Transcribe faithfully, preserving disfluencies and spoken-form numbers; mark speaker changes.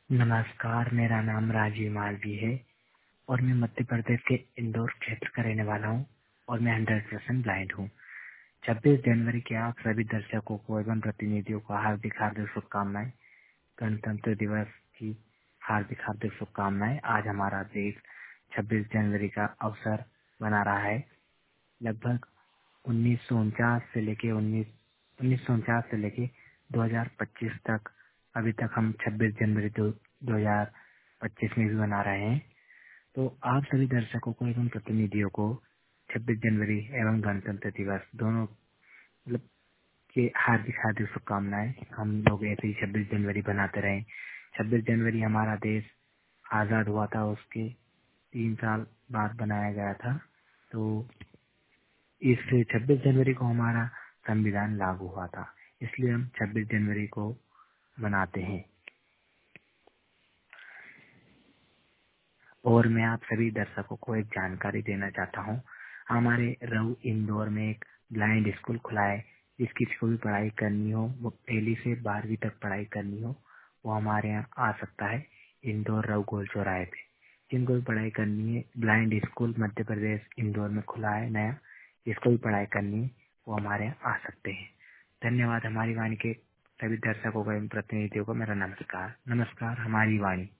Speaker 1: नमस्कार, मेरा नाम राजीव मालवी है और मैं मध्य प्रदेश के इंदौर क्षेत्र का रहने वाला हूँ और मैं हंड्रेड परसेंट ब्लाइंड हूँ। छब्बीस जनवरी के आप सभी दर्शकों को एवं प्रतिनिधियों को हार्दिक हार्दिक शुभकामनाएं। गणतंत्र दिवस की हार्दिक हार्दिक शुभकामनाएं। आज हमारा देश छब्बीस जनवरी का अवसर मना रहा है। लगभग उन्नीस सौ उनचास से लेके उन्नीस उन्नीस सौ उनचास से लेके दो हज़ार पच्चीस तक अभी तक हम छब्बीस जनवरी दो दो हजार पच्चीस में भी मना रहे हैं। तो आप सभी दर्शकों को एवं प्रतिनिधियों को छब्बीस जनवरी एवं गणतंत्र दिवस दोनों मतलब के हार्दिक हार्दिक शुभकामनाएं। हम लोग ऐसे ही छब्बीस जनवरी बनाते रहे। छब्बीस जनवरी हमारा देश आजाद हुआ था, उसके तीन साल बाद बनाया गया था। तो इस छब्बीस जनवरी को हमारा संविधान लागू हुआ था, इसलिए हम छब्बीस जनवरी को मनाते हैं। और मैं आप सभी दर्शकों को एक जानकारी देना चाहता हूँ। हमारे रऊ इंदौर में एक ब्लाइंड स्कूल खुला है। जिसकी को भी पढ़ाई करनी हो, वो पहली से बारहवीं तक पढ़ाई करनी हो, वो हमारे यहाँ आ सकता है। इंदौर रऊ गोल चौराहे पे जिनको भी पढ़ाई करनी है, ब्लाइंड स्कूल मध्य प्रदेश इंदौर में खुला है नया। जिसको भी पढ़ाई करनी है वो हमारे यहाँ आ सकते हैं। धन्यवाद। हमारी वाणी के सभी दर्शकों को एवं प्रतिनिधियों को मेरा नमस्कार। नमस्कार हमारी वाणी।